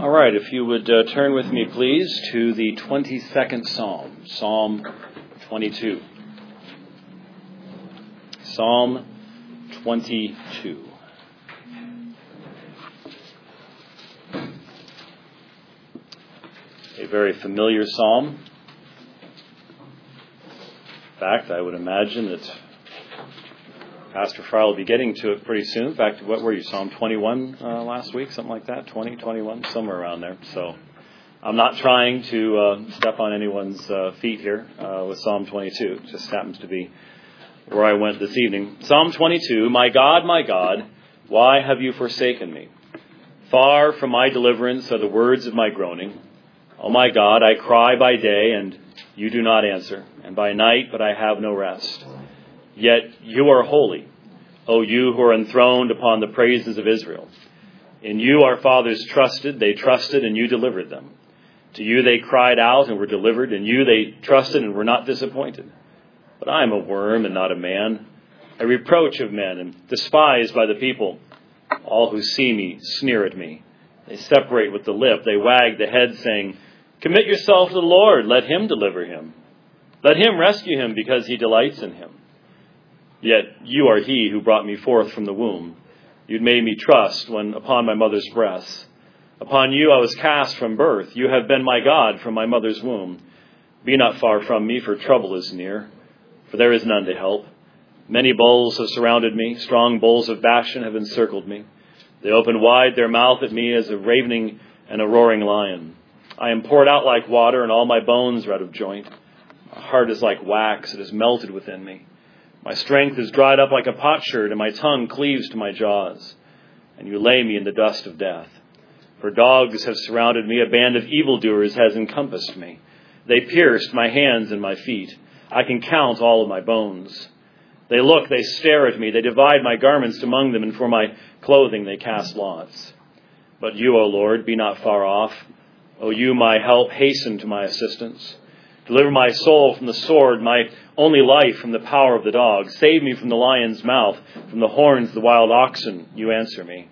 All right, if you would turn with me, please, to the 22nd Psalm, Psalm 22. Psalm 22. A very familiar psalm. In fact, I would imagine that Pastor Farrell will be getting to it pretty soon. In fact, what were you, Psalm 21 last week? Something like that? 20, 21, somewhere around there. So I'm not trying to step on anyone's feet here with Psalm 22. It just happens to be where I went this evening. Psalm 22, my God, why have you forsaken me? Far from my deliverance are the words of my groaning. O my God, I cry by day, and you do not answer, and by night, but I have no rest. Yet you are holy, O you who are enthroned upon the praises of Israel. In you our fathers trusted, they trusted, and you delivered them. To you they cried out and were delivered, and you they trusted and were not disappointed. But I am a worm and not a man, a reproach of men and despised by the people. All who see me sneer at me. They separate with the lip, they wag the head, saying, commit yourself to the Lord, let him deliver him. Let him rescue him because he delights in him. Yet you are he who brought me forth from the womb. You made me trust when upon my mother's breast. Upon you I was cast from birth. You have been my God from my mother's womb. Be not far from me, for trouble is near, for there is none to help. Many bulls have surrounded me. Strong bulls of Bashan have encircled me. They open wide their mouth at me as a ravening and a roaring lion. I am poured out like water, and all my bones are out of joint. My heart is like wax. It is melted within me. My strength is dried up like a potsherd, and my tongue cleaves to my jaws. And you lay me in the dust of death. For dogs have surrounded me. A band of evildoers has encompassed me. They pierced my hands and my feet. I can count all of my bones. They look, they stare at me. They divide my garments among them, and for my clothing they cast lots. But you, O Lord, be not far off. O you, my help, hasten to my assistance. Deliver my soul from the sword, my only life from the power of the dog. Save me from the lion's mouth, from the horns of the wild oxen. You answer me.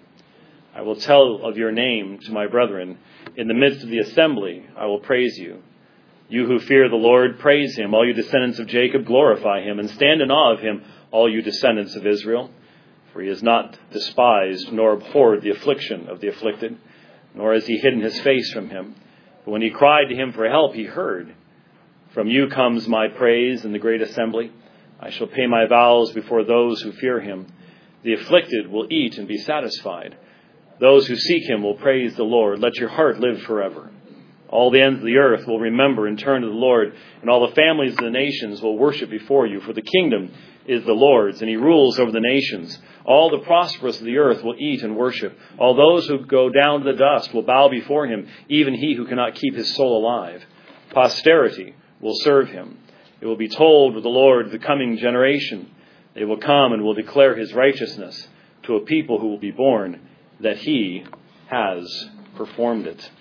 I will tell of your name to my brethren. In the midst of the assembly, I will praise you. You who fear the Lord, praise him. All you descendants of Jacob, glorify him. And stand in awe of him, all you descendants of Israel. For he has not despised nor abhorred the affliction of the afflicted, nor has he hidden his face from him. But when he cried to him for help, he heard. From you comes my praise in the great assembly. I shall pay my vows before those who fear him. The afflicted will eat and be satisfied. Those who seek him will praise the Lord. Let your heart live forever. All the ends of the earth will remember and turn to the Lord, and all the families of the nations will worship before you. For the kingdom is the Lord's, and he rules over the nations. All the prosperous of the earth will eat and worship. All those who go down to the dust will bow before him, even he who cannot keep his soul alive. Posterity will serve him. It will be told of the Lord of the coming generation. They will come and will declare his righteousness to a people who will be born, that he has performed it.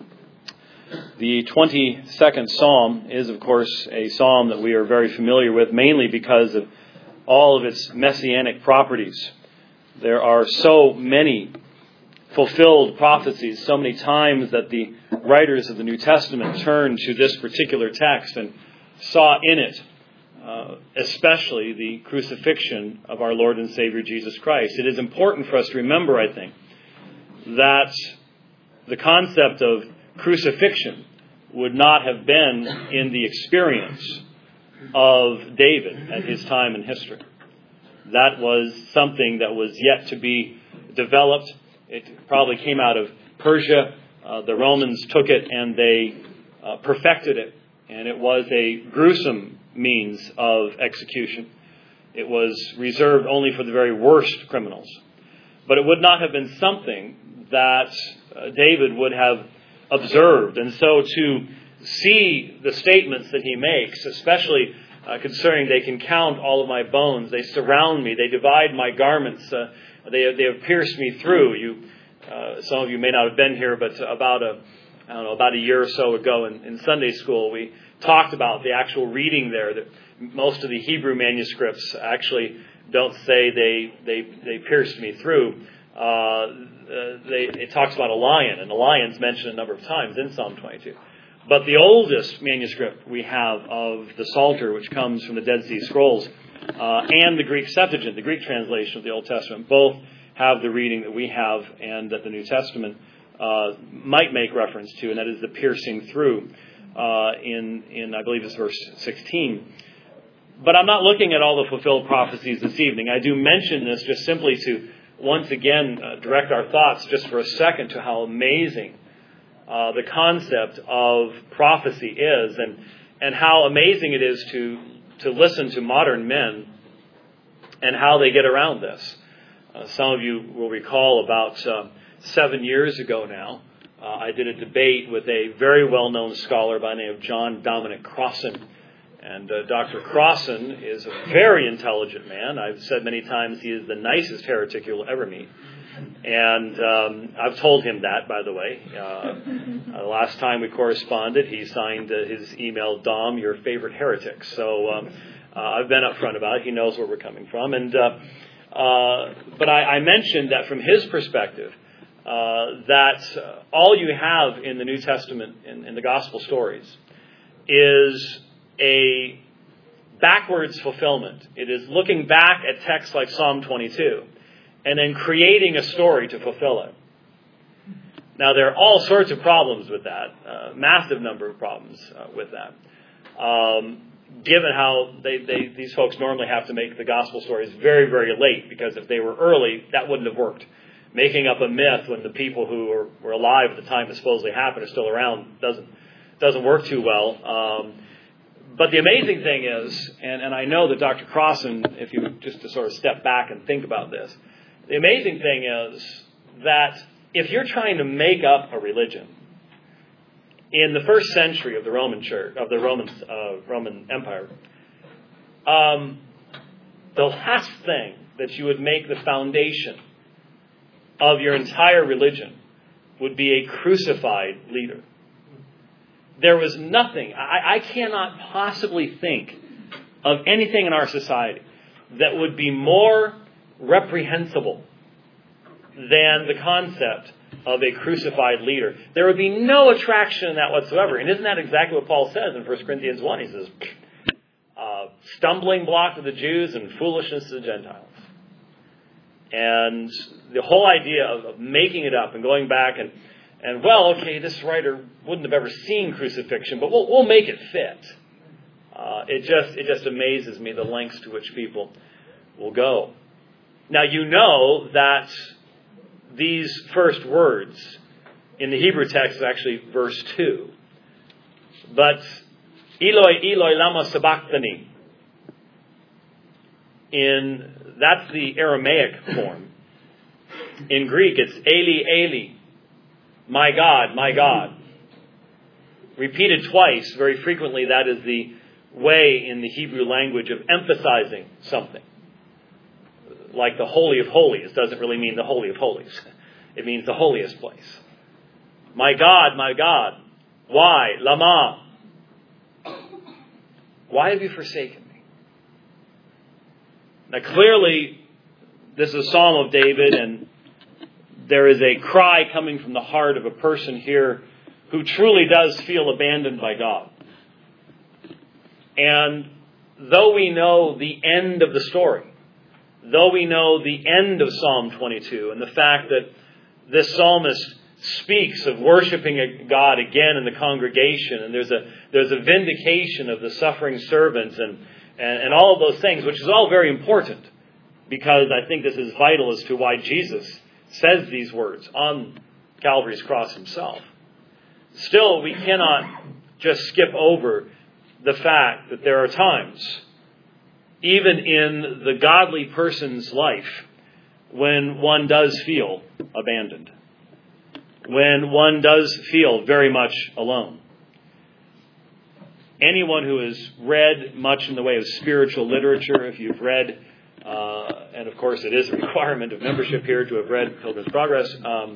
The 22nd Psalm is, of course, a psalm that we are very familiar with, mainly because of all of its messianic properties. There are so many fulfilled prophecies, so many times that the writers of the New Testament turned to this particular text and saw in it, especially the crucifixion of our Lord and Savior Jesus Christ. It is important for us to remember, I think, that the concept of crucifixion would not have been in the experience of David at his time in history. That was something that was yet to be developed. It probably came out of Persia. The Romans took it and they perfected it. And it was a gruesome means of execution. It was reserved only for the very worst criminals. But it would not have been something that David would have observed. And so to see the statements that he makes, especially concerning they can count all of my bones, they surround me, they divide my garments, they have pierced me through. Some of you may not have been here, but about a year or so ago in Sunday school, we talked about the actual reading there. That most of the Hebrew manuscripts actually don't say they pierced me through. It talks about a lion, and the lion's mentioned a number of times in Psalm 22. But the oldest manuscript we have of the Psalter, which comes from the Dead Sea Scrolls, and the Greek Septuagint, the Greek translation of the Old Testament, both have the reading that we have and that the New Testament might make reference to, and that is the piercing through in I believe it's verse 16. But I'm not looking at all the fulfilled prophecies this evening. I do mention this just simply to once again direct our thoughts just for a second to how amazing the concept of prophecy is, and how amazing it is to listen to modern men and how they get around this. Some of you will recall about 7 years ago now, I did a debate with a very well-known scholar by the name of John Dominic Crossan. And Dr. Crossan is a very intelligent man. I've said many times he is the nicest heretic you'll ever meet. And I've told him that, by the way. The last time we corresponded, he signed his email, Dom, your favorite heretic. So I've been upfront about it. He knows where we're coming from. And but I mentioned that from his perspective, that all you have in the New Testament, in the gospel stories, is a backwards fulfillment. It is looking back at texts like Psalm 22 and then creating a story to fulfill it. Now, there are all sorts of problems with that, massive number of problems with that. Given how these folks normally have to make the gospel stories very, very late, because if they were early, that wouldn't have worked. Making up a myth when the people who were alive at the time it supposedly happened are still around doesn't work too well. But the amazing thing is, and I know that Dr. Crossan, if you just to sort of step back and think about this, the amazing thing is that if you're trying to make up a religion in the first century of the Roman Church, of the Roman Empire, the last thing that you would make the foundation of your entire religion would be a crucified leader. There was nothing, I cannot possibly think of anything in our society that would be more reprehensible than the concept of a crucified leader. There would be no attraction in that whatsoever. And isn't that exactly what Paul says in 1 Corinthians 1? He says, stumbling block to the Jews and foolishness to the Gentiles. And the whole idea of making it up and going back and well, okay, this writer wouldn't have ever seen crucifixion, but we'll make it fit. It just amazes me the lengths to which people will go. Now, you know that these first words in the Hebrew text is actually verse 2. But Eloi, Eloi, lama sabachthani. That's the Aramaic form. In Greek, it's Eli, Eli. My God, my God. Repeated twice, very frequently, that is the way in the Hebrew language of emphasizing something. Like the Holy of Holies doesn't really mean the Holy of Holies. It means the holiest place. My God, why? Lama. Why have you forsaken me? Now clearly, this is a Psalm of David, and there is a cry coming from the heart of a person here who truly does feel abandoned by God. And though we know the end of the story, though we know the end of Psalm 22 and the fact that this psalmist speaks of worshiping God again in the congregation, and there's a vindication of the suffering servants and all of those things, which is all very important, because I think this is vital as to why Jesus says these words on Calvary's cross himself. Still, we cannot just skip over the fact that there are times, even in the godly person's life, when one does feel abandoned, when one does feel very much alone. Anyone who has read much in the way of spiritual literature, if you've read, and of course it is a requirement of membership here to have read Pilgrim's Progress,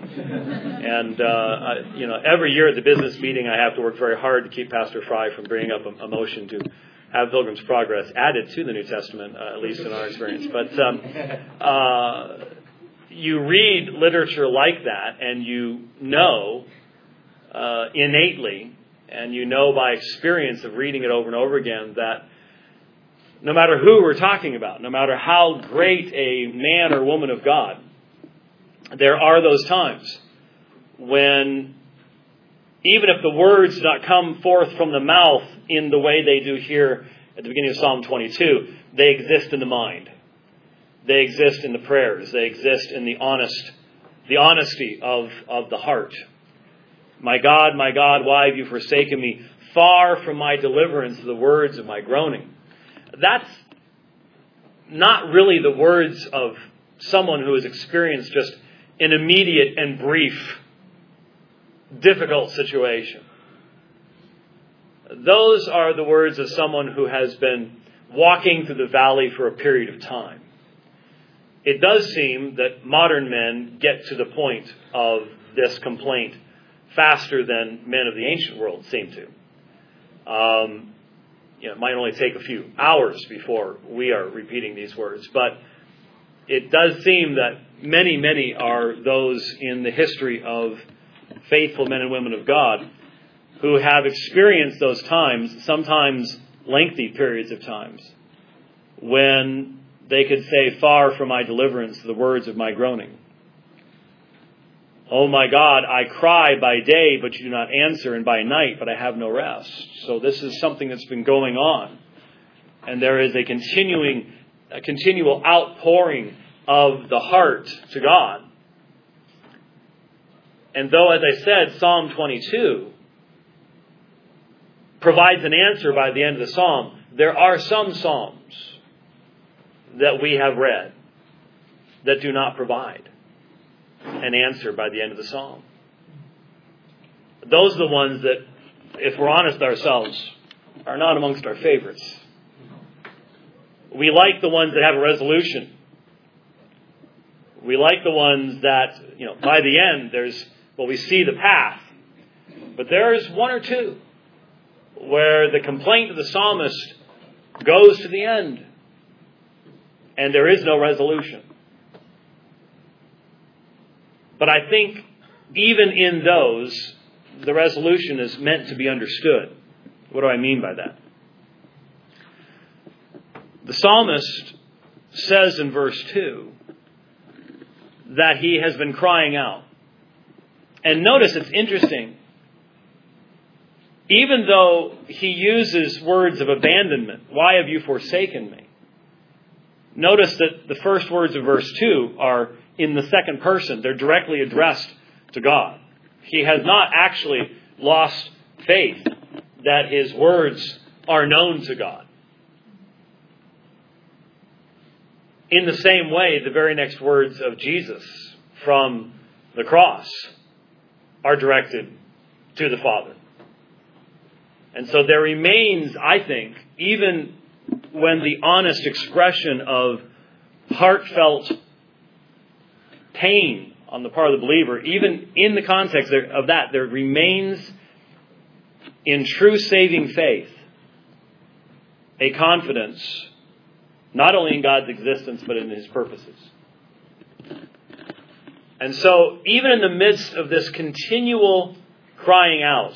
every year at the business meeting I have to work very hard to keep Pastor Fry from bringing up a motion to have Pilgrim's Progress added to the New Testament, at least in our experience. But you read literature like that and you know innately, and you know by experience of reading it over and over again, that no matter who we're talking about, no matter how great a man or woman of God, there are those times when, even if the words do not come forth from the mouth in the way they do here at the beginning of Psalm 22, they exist in the mind. They exist in the prayers. They exist in the honesty of the heart. My God, why have you forsaken me? Far from my deliverance are the words of my groaning. That's not really the words of someone who has experienced just an immediate and brief, difficult situation. Those are the words of someone who has been walking through the valley for a period of time. It does seem that modern men get to the point of this complaint faster than men of the ancient world seem to. It might only take a few hours before we are repeating these words, but it does seem that many are those in the history of faithful men and women of God who have experienced those times, sometimes lengthy periods of times, when they could say, far from my deliverance, the words of my groaning. Oh my God, I cry by day, but you do not answer, and by night, but I have no rest. So this is something that's been going on. And there is a continual outpouring of the heart to God. And though, as I said, Psalm 22 provides an answer by the end of the psalm, there are some psalms that we have read that do not provide an answer by the end of the psalm. Those are the ones that, if we're honest ourselves, are not amongst our favorites. We like the ones that have a resolution. We like the ones that, by the end, we see the path. But there's one or two where the complaint of the psalmist goes to the end and there is no resolution. But I think even in those, the resolution is meant to be understood. What do I mean by that? The psalmist says in verse 2 that he has been crying out. And notice it's interesting. Even though he uses words of abandonment, why have you forsaken me? Notice that the first words of verse 2 are in the second person. They're directly addressed to God. He has not actually lost faith that his words are known to God. In the same way, the very next words of Jesus from the cross are directed to the Father. And so there remains, I think, even when the honest expression of heartfelt pain on the part of the believer, even in the context of that, there remains in true saving faith a confidence not only in God's existence, but in His purposes. And so, even in the midst of this continual crying out,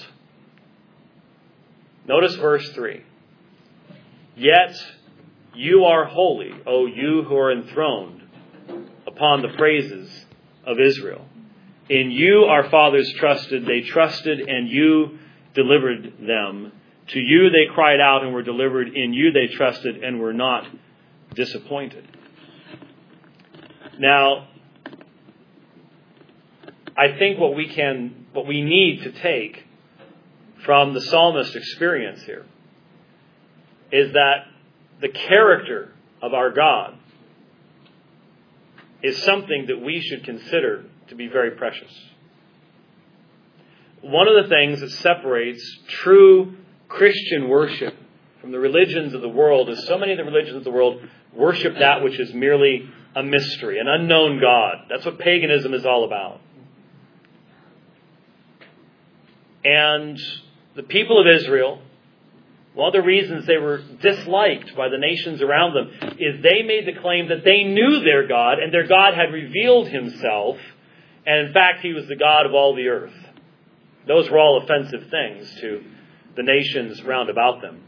notice verse 3. Yet you are holy, O you who are enthroned upon the praises of Israel. In you our fathers trusted, they trusted, and you delivered them. To you they cried out and were delivered. In you they trusted and were not disappointed. Now, I think what we need to take from the psalmist's experience here is that the character of our God is something that we should consider to be very precious. One of the things that separates true Christian worship from the religions of the world is so many of the religions of the world worship that which is merely a mystery, an unknown God. That's what paganism is all about. And the people of Israel One of the reasons they were disliked by the nations around them is they made the claim that they knew their God, and their God had revealed himself, and in fact he was the God of all the earth. Those were all offensive things to the nations round about them.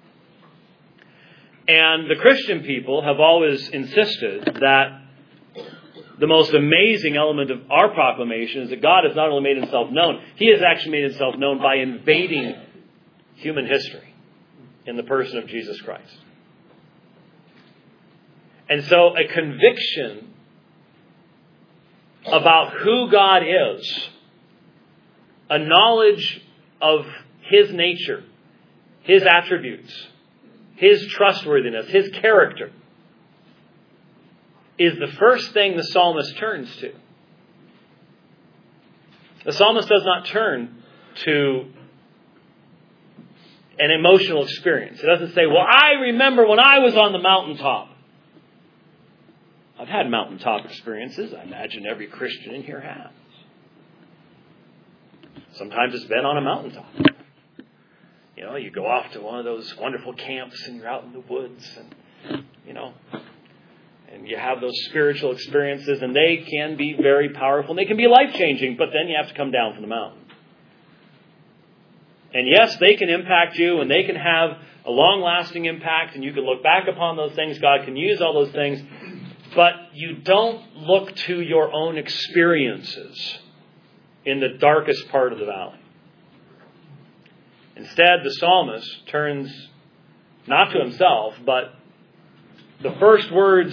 And the Christian people have always insisted that the most amazing element of our proclamation is that God has not only made himself known, he has actually made himself known by invading human history in the person of Jesus Christ. And so a conviction about who God is, a knowledge of his nature, his attributes, his trustworthiness, his character, is the first thing the psalmist turns to. The psalmist does not turn to an emotional experience. It doesn't say, well, I remember when I was on the mountaintop. I've had mountaintop experiences. I imagine every Christian in here has. Sometimes it's been on a mountaintop. You know, you go off to one of those wonderful camps and you're out in the woods and, and you have those spiritual experiences, and they can be very powerful and they can be life-changing, but then you have to come down from the mountain. And yes, they can impact you and they can have a long-lasting impact, and you can look back upon those things. God can use all those things. But you don't look to your own experiences in the darkest part of the valley. Instead, the psalmist turns not to himself, but the first words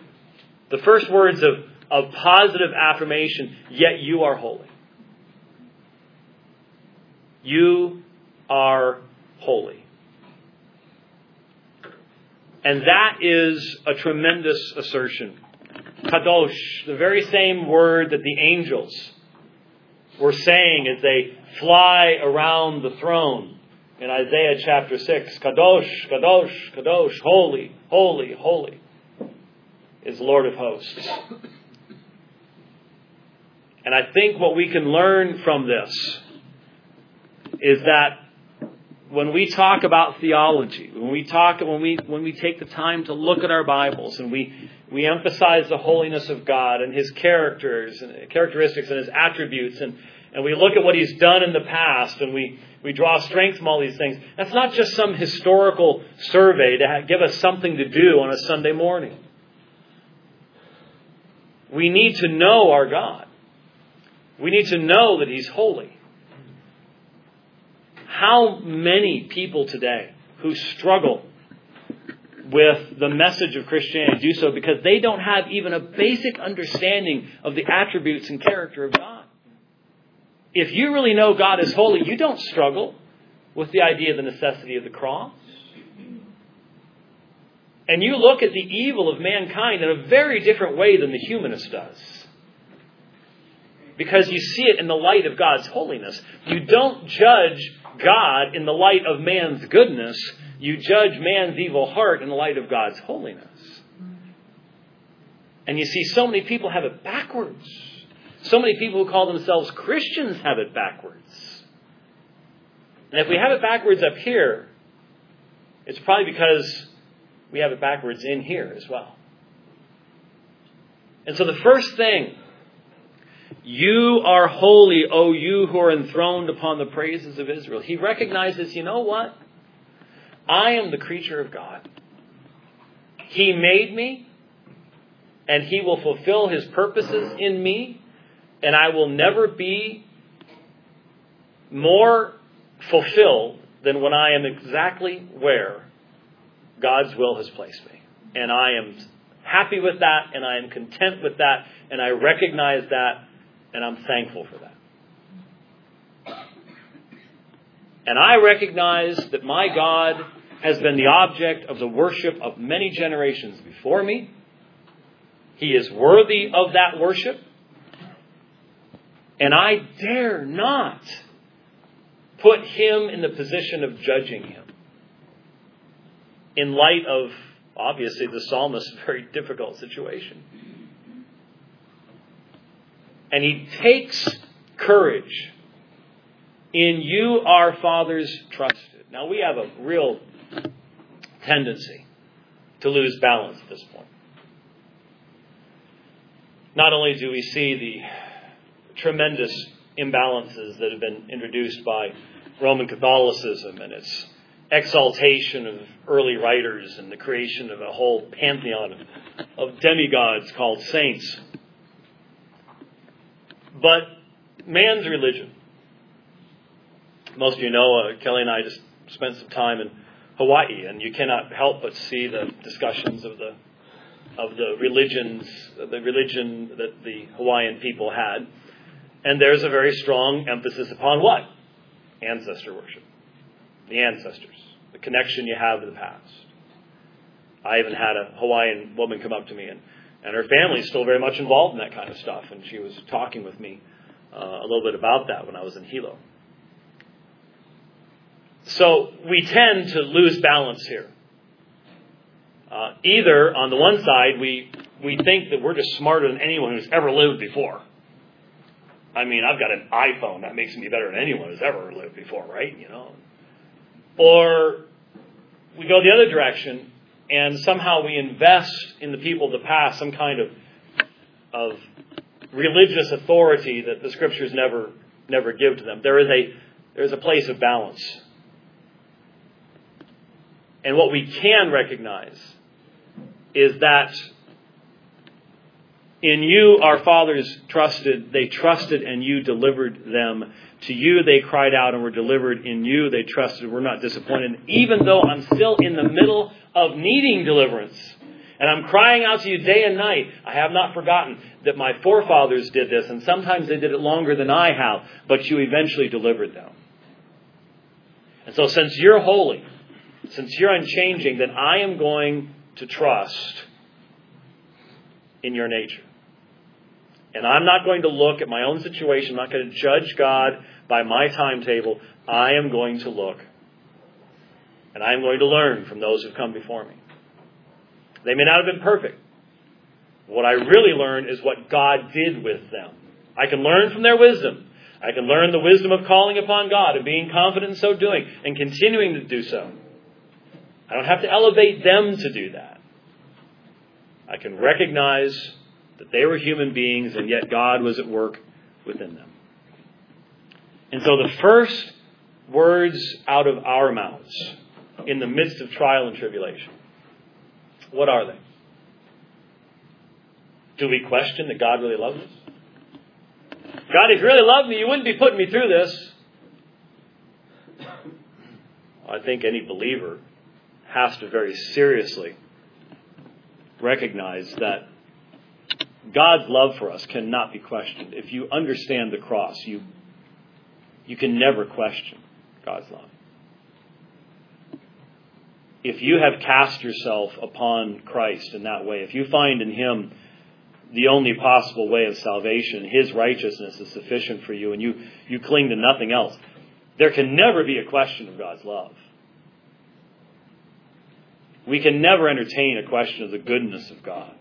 of positive affirmation, yet you are holy. You are holy. And that is a tremendous assertion. Kadosh, the very same word that the angels were saying as they fly around the throne in Isaiah chapter 6. Kadosh, Kadosh, Kadosh, holy, holy, holy is Lord of hosts. And I think what we can learn from this is that when we talk about theology, when we take the time to look at our Bibles and we emphasize the holiness of God and his characters and characteristics and his attributes, and we look at what he's done in the past, and we draw strength from all these things, that's not just some historical survey to give us something to do on a Sunday morning. We need to know our God. We need to know that he's holy. How many people today who struggle with the message of Christianity do so because they don't have even a basic understanding of the attributes and character of God? If you really know God is holy, you don't struggle with the idea of the necessity of the cross. And you look at the evil of mankind in a very different way than the humanist does. Because you see it in the light of God's holiness. You don't judge God in the light of man's goodness. You judge man's evil heart in the light of God's holiness. And you see so many people have it backwards. So many people who call themselves Christians have it backwards. And if we have it backwards up here, it's probably because we have it backwards in here as well. And so the first thing, you are holy, O you who are enthroned upon the praises of Israel. He recognizes, you know what? I am the creature of God. He made me, and he will fulfill his purposes in me, and I will never be more fulfilled than when I am exactly where God's will has placed me. And I am happy with that, and I am content with that, and I recognize that, and I'm thankful for that. And I recognize that my God has been the object of the worship of many generations before me. He is worthy of that worship. And I dare not put him in the position of judging him. In light of, obviously, the psalmist's very difficult situation. And he takes courage in you, our fathers trusted. Now, we have a real tendency to lose balance at this point. Not only do we see the tremendous imbalances that have been introduced by Roman Catholicism and its exaltation of early writers and the creation of a whole pantheon of demigods called saints, but man's religion. Most of you know, Kelly and I just spent some time in Hawaii, and you cannot help but see the discussions of the religion that the Hawaiian people had. And there's a very strong emphasis upon what? Ancestor worship. The ancestors. The connection you have to the past. I even had a Hawaiian woman come up to me, and her family is still very much involved in that kind of stuff. And she was talking with me a little bit about that when I was in Hilo. So we tend to lose balance here. Either, on the one side, we think that we're just smarter than anyone who's ever lived before. I mean, I've got an iPhone. That makes me better than anyone who's ever lived before, right? You know. Or we go the other direction, and somehow we invest in the people of the past some kind of religious authority that the Scriptures never give to them. There's a place of balance. And what we can recognize is that in you our fathers trusted, they trusted and you delivered them. To you they cried out and were delivered. In you they trusted, were not disappointed. Even though I'm still in the middle of needing deliverance, and I'm crying out to you day and night, I have not forgotten that my forefathers did this, and sometimes they did it longer than I have, but you eventually delivered them. And so since you're holy, since you're unchanging, then I am going to trust in your nature. And I'm not going to look at my own situation. I'm not going to judge God by my timetable. I am going to look. And I am going to learn from those who've come before me. They may not have been perfect. What I really learn is what God did with them. I can learn from their wisdom. I can learn the wisdom of calling upon God and being confident in so doing and continuing to do so. I don't have to elevate them to do that. I can recognize that they were human beings and yet God was at work within them. And so the first words out of our mouths in the midst of trial and tribulation, what are they? Do we question that God really loves us? God, if you really loved me, you wouldn't be putting me through this. I think any believer has to very seriously recognize that God's love for us cannot be questioned. If you understand the cross, you can never question God's love. If you have cast yourself upon Christ in that way, if you find in Him the only possible way of salvation, His righteousness is sufficient for you, and you cling to nothing else, there can never be a question of God's love. We can never entertain a question of the goodness of God.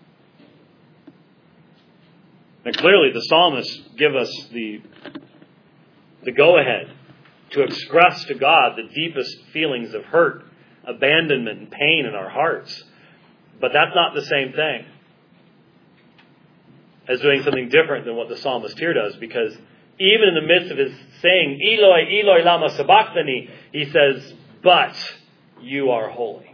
Now clearly the psalmists give us the go-ahead to express to God the deepest feelings of hurt, abandonment, and pain in our hearts. But that's not the same thing as doing something different than what the psalmist here does, because even in the midst of his saying, Eloi, Eloi, lama sabachthani, he says, but you are holy.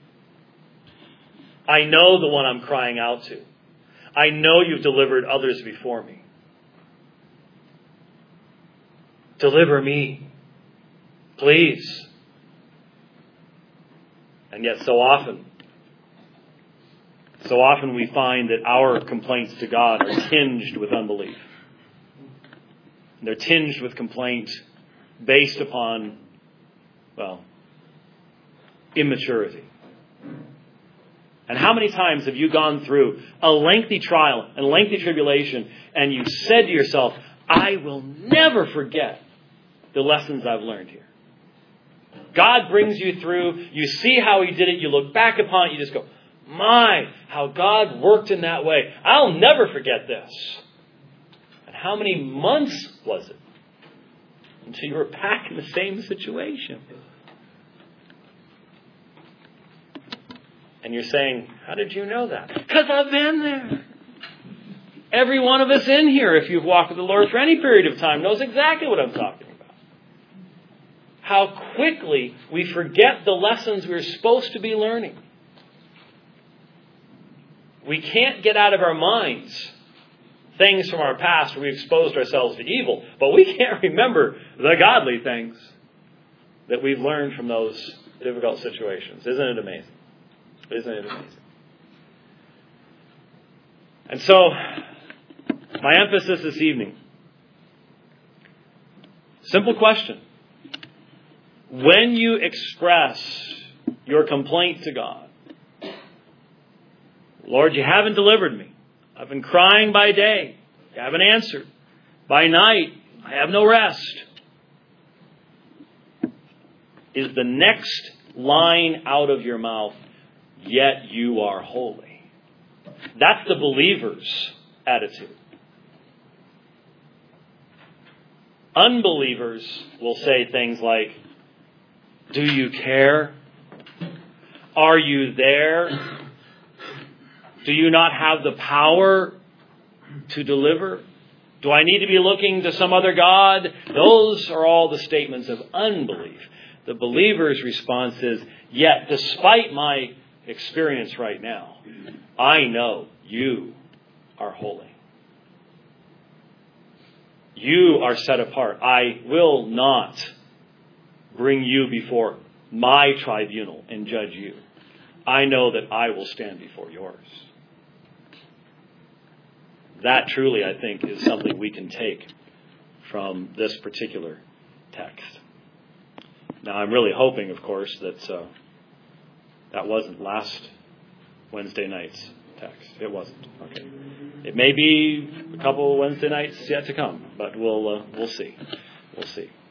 I know the one I'm crying out to. I know you've delivered others before me. Deliver me, please. And yet so often we find that our complaints to God are tinged with unbelief. They're tinged with complaint based upon, immaturity. And how many times have you gone through a lengthy trial and lengthy tribulation and you said to yourself, I will never forget the lessons I've learned here. God brings you through. You see how He did it. You look back upon it. You just go, my, how God worked in that way. I'll never forget this. And how many months was it until you were back in the same situation? And you're saying, how did you know that? Because I've been there. Every one of us in here, if you've walked with the Lord for any period of time, knows exactly what I'm talking about. How quickly we forget the lessons we're supposed to be learning. We can't get out of our minds things from our past where we exposed ourselves to evil, but we can't remember the godly things that we've learned from those difficult situations. Isn't it amazing? Isn't it amazing? And so, my emphasis this evening, simple question. When you express your complaint to God, Lord, you haven't delivered me. I've been crying by day. You haven't answered. By night, I have no rest. Is the next line out of your mouth, yet you are holy? That's the believer's attitude. Unbelievers will say things like, do you care? Are you there? Do you not have the power to deliver? Do I need to be looking to some other God? Those are all the statements of unbelief. The believer's response is, yet despite my experience right now, I know you are holy. You are set apart. I will not bring you before my tribunal and judge you. I know that I will stand before yours. That truly, I think, is something we can take from this particular text. Now, I'm really hoping, of course, that that wasn't last Wednesday night's text. It wasn't. Okay. It may be a couple Wednesday nights yet to come, but we'll see. We'll see.